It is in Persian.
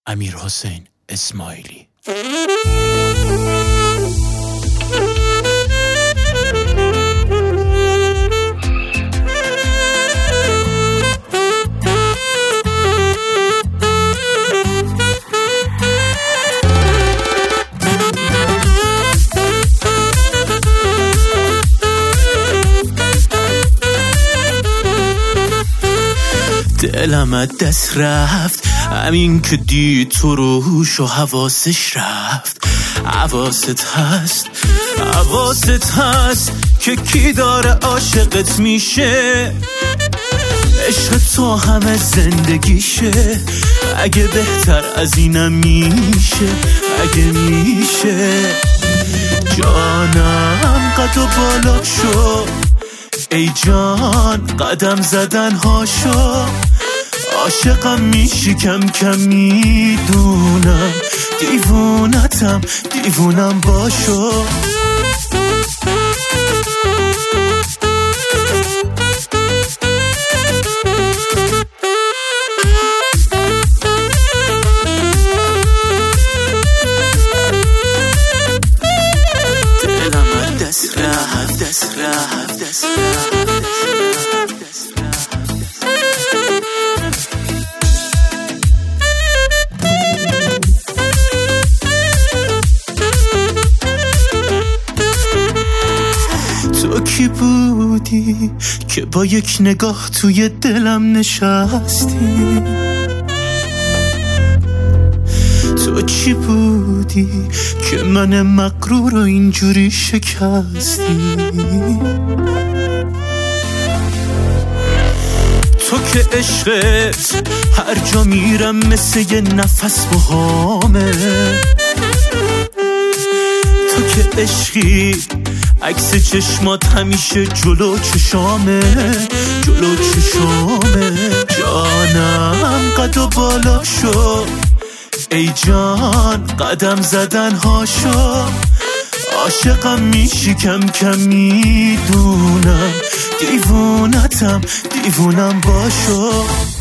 امیرحسین اسماعیلی. دلم از دست رفت همین که دید تو روش و حواسش رفت. حواست هست که کی داره عاشقت میشه. عشق تو همه زندگیشه، اگه بهتر از اینم میشه، اگه میشه. جانم قد و بالا شو ای جان، قدم زدن هاشو. عاشقم میشی کم کم میدونم، دیوونم باشو. دلم دست رفت تو کی بودی که با یک نگاه توی دلم نشستی؟ تو چی بودی که من مغرور رو اینجوری شکستی؟ تو که عشقت هر جا میرم مثل یه نفس مهامه. تو که عشقی عکس چشمات همیشه جلو چشامه. جانم قد و بالا شو ای جان، قدم زدن هاشو. عاشقم میشی کم کم میدونم، دیوونم باشو.